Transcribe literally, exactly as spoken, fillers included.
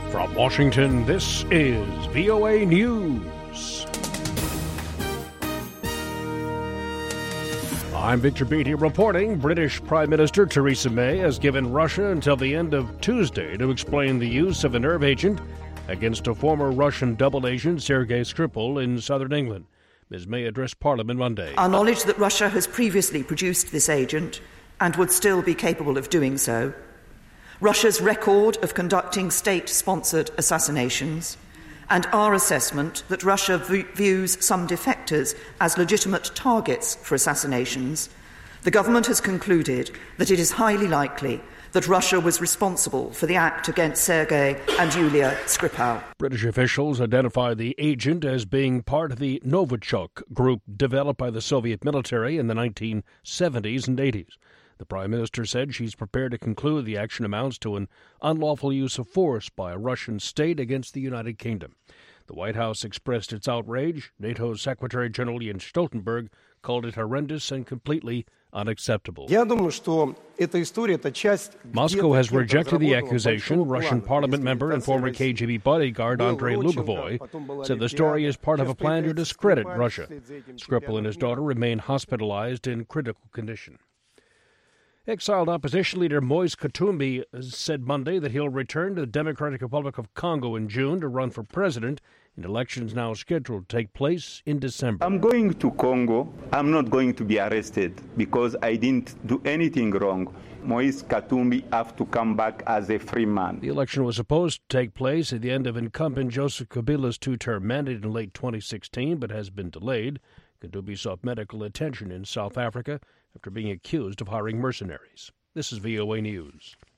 From Washington, this is V O A News. I'm Victor Beattie reporting. British Prime Minister Theresa May has given Russia until the end of Tuesday to explain the use of a nerve agent against a former Russian double agent, Sergei Skripal, in southern England. Miz May addressed Parliament Monday. Our knowledge that Russia has previously produced this agent and would still be capable of doing so, Russia's record of conducting state-sponsored assassinations, and our assessment that Russia v- views some defectors as legitimate targets for assassinations, the government has concluded that it is highly likely that Russia was responsible for the act against Sergei and Yulia Skripal. British officials identify the agent as being part of the Novichok group developed by the Soviet military in the nineteen seventies and eighties. The Prime Minister said she's prepared to conclude the action amounts to an unlawful use of force by a Russian state against the United Kingdom. The White House expressed its outrage. NATO's Secretary General Jens Stoltenberg called it horrendous and completely unacceptable. Moscow has rejected the accusation. Russian parliament member and former K G B bodyguard Andrei Lugovoy said the story is part of a plan to discredit Russia. Skripal and his daughter remain hospitalized in critical condition. Exiled opposition leader Moise Katumbi said Monday that he'll return to the Democratic Republic of Congo in June to run for president in elections now scheduled to take place in December. I'm going to Congo. I'm not going to be arrested because I didn't do anything wrong. Moise Katumbi have to come back as a free man. The election was supposed to take place at the end of incumbent Joseph Kabila's two-term mandate in late twenty sixteen, but has been delayed. Katumbi sought medical attention in South Africa after being accused of hiring mercenaries. This is V O A News.